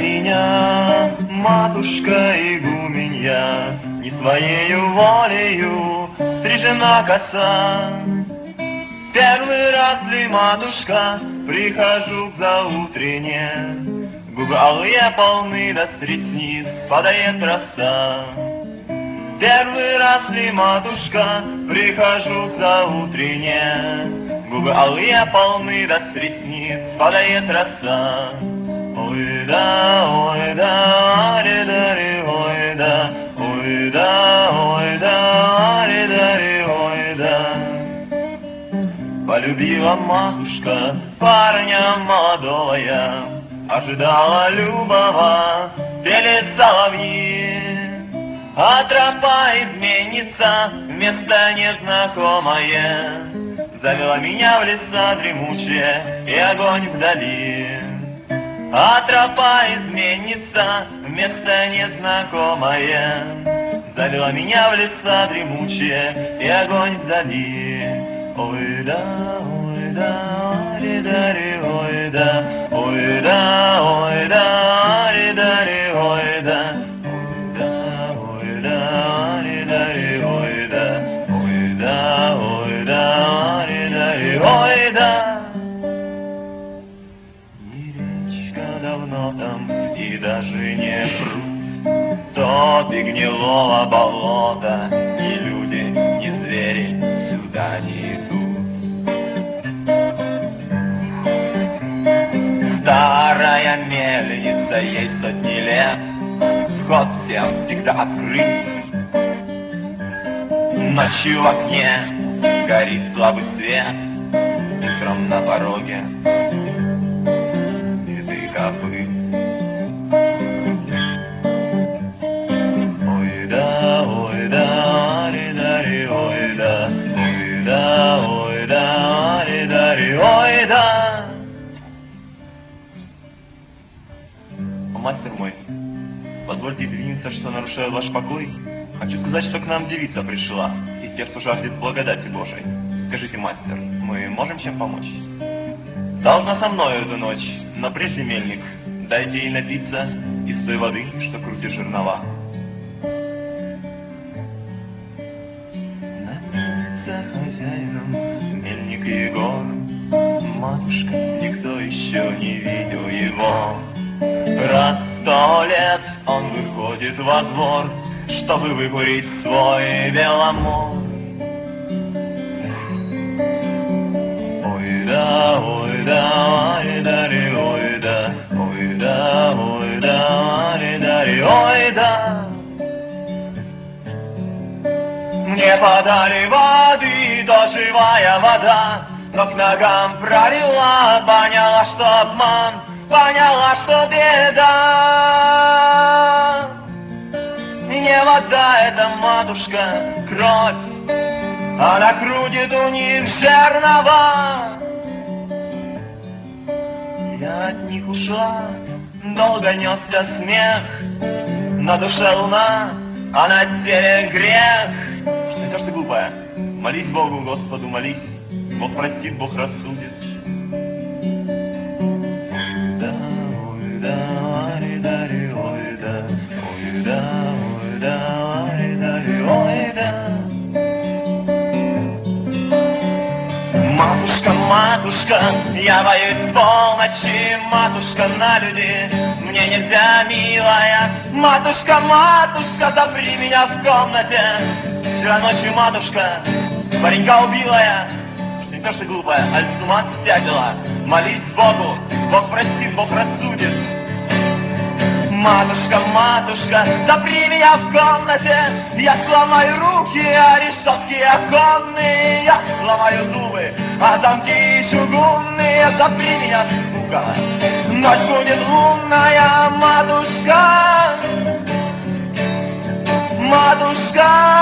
меня, матушка игуменья, не своею волею стрижена коса. Первый раз ли, матушка, прихожу к заутрене, губы алые полны, да с ресниц падает роса. Первый раз ли, матушка, прихожу к заутрене, губы алые полны, да с ресниц падает роса. Ой да, ари-дари, ой да, ой да, ари-дари, ой да. Полюбила матушка парня молодого я, ожидала любого, пели соловьи. А тропа изменится, место незнакомое завела меня в леса дремучие и огонь вдали. А тропа изменится, место незнакомое завела меня в леса дремучие и огонь вдали. Ой да, ари-дари, ой да, ой да, ари-дари, ой да. Ой, да, и речка давно там, и даже не пруд, топи гнилого болота, ни люди, ни звери сюда не идут. Старая мельница, ей сотни лет, вход всем всегда открыт. Ночью в окне горит слабый свет, утром на пороге следы копыт. Ой да, ари-дари, ой да, ой да, ари-дари, ой да. Мастер мой, позвольте извиниться, что нарушаю ваш покой. Хочу сказать, что к нам девица пришла, из тех, кто жаждет благодати Божией. Скажите, мастер, мы можем чем помочь? Должна со мной эту ночь, но прежде, мельник, дайте ей напиться из той воды, что крутит жернова. Напиться хозяином мельник Егор, матушка, никто еще не видел его. Раз в 100 лет он выходит во двор, чтобы выкурить свой беломор. Ой да, ари-дари, ой да, ари-дари, ой да. Мне подали воды, то живая вода, но к ногам пролила, поняла, что обман, поняла, что беда. Не вода это, матушка, кровь, она крутит у них жернова. Я от них ушла, долго несся смех, на душе луна, а на теле грех. Что несешь ты, глупая? Молись Богу, Господу, молись, Бог простит, Бог рассудит. Ой да, ари-дари, ой да, ой да, ари-дари, ой да. Матушка, матушка, я боюсь полночи, матушка, на люди мне нельзя, милая. Матушка, матушка, запри меня в комнате. Вчера ночью, матушка, паренька убила я. Что несешь ты, глупая, аль с ума спятила? Молись Богу, Бог простит, Бог рассудит. Матушка, матушка, запри меня в комнате. Я сломаю руки, а решетки оконные. Я сломаю зубы, а замки чугунные. Запри меня, сука, ночь будет лунная. Матушка, матушка,